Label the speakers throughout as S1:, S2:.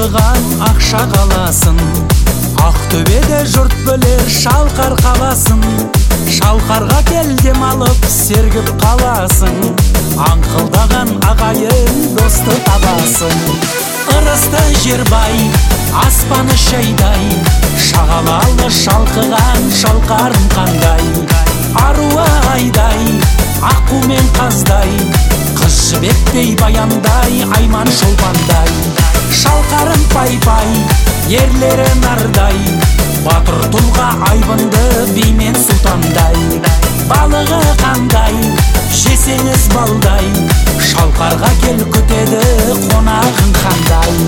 S1: шалқыған ақша қаласын. Ақтөбеде жұрт білер Шалқар қаласын. Шалқарға кел демалып сергіп қаласың. Аңқылдаған ағайын досты табасың. Ырысты жер бай, аспаны шайдай, шағалалы шалқыған Шалқарым қандай. Аруы айдай, аққу мен қаздай, қыз жібектей баяндай, айман шолпандай. Шалқарым пай-пай, ерлері нардай, батыр тұлға айбынды бимен сұлтандай. Балығы қандай, жесеңіз балдай, Шалқарға кел күтеді қонағың қандай.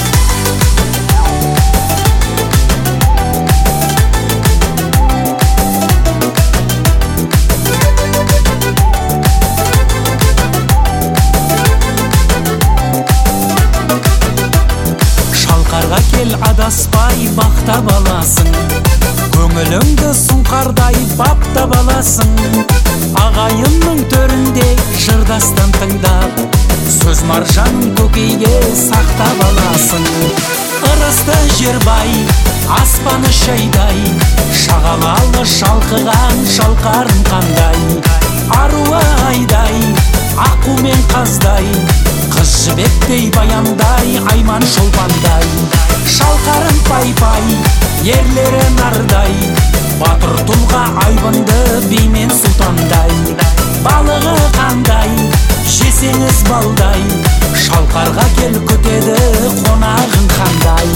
S1: Шалқарға кел адаспай бақтап аласың. Көңіліңді сұңқардай баптап аласың. Ағайынның төрінде жырдастан тыңдап, сөз маржанын көкейге сақтап аласың. Ырысты жер бай, аспаны шайдай, шағалалы шалқыған Шалқарым қандай. Аруы айдай, аққу мен қаздай, қыз жібектей баяндай, айман шолпандай. Шалқарым пай-пай, ерлері нардай, батыр тұлға айбынды бимен сұлтандай. Балығы қандай, жесеңіз балдай, Шалқарға кел күтеді қонағың қандай.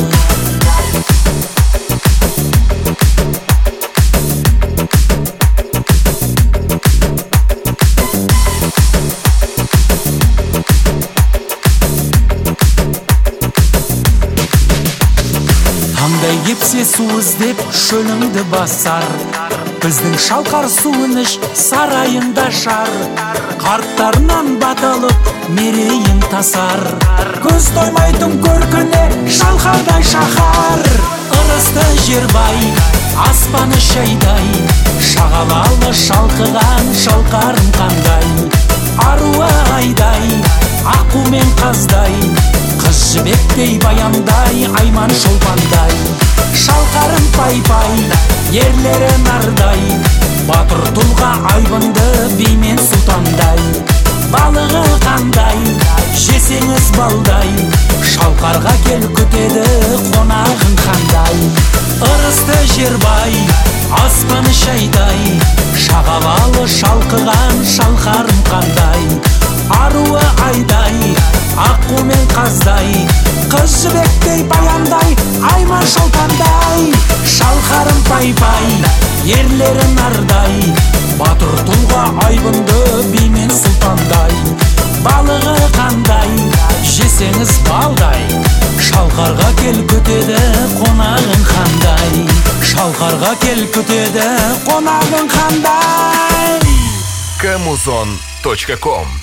S1: Таңдай кепсе су іздеп шөліңді басар, біздің Шалқар суын іш сарайында шар. Қарттарынан баталып мерейін тасар, көз тоймайтын көркіне Шалқардай шахар. Ырысты жер бай, аспаны шайдай, шағалалы шалқыған Шалқарым қандай. Аруы айдай, аққу мен қаздай, қыз жібектей баяндай, айман шолпандай. Шалқарым пай-пай, ерлері нардай, батыр тұлға айбынды бимен сұлтандай. Балығы қандай, жесеңіз балдай, Шалқарға кел күтеді қонағың қандай. Ырысты жер бай, аспаны шайдай, шағалалы шалқыған Шалқарым қандай. Аруы айдай, аққу мен қаздай, қыз жібектей баяндай, айман шолпандай. Шалқарым пай-пай, ерлері нардай, батыр тұлға айбынды бимен сұлтандай. Балығы қандай, жесеңіз балдай, Шалқарға кел күтеді қонағың қандай. Шалқарға кел күтеді қонағың қандай.
S2: Kamuzon.com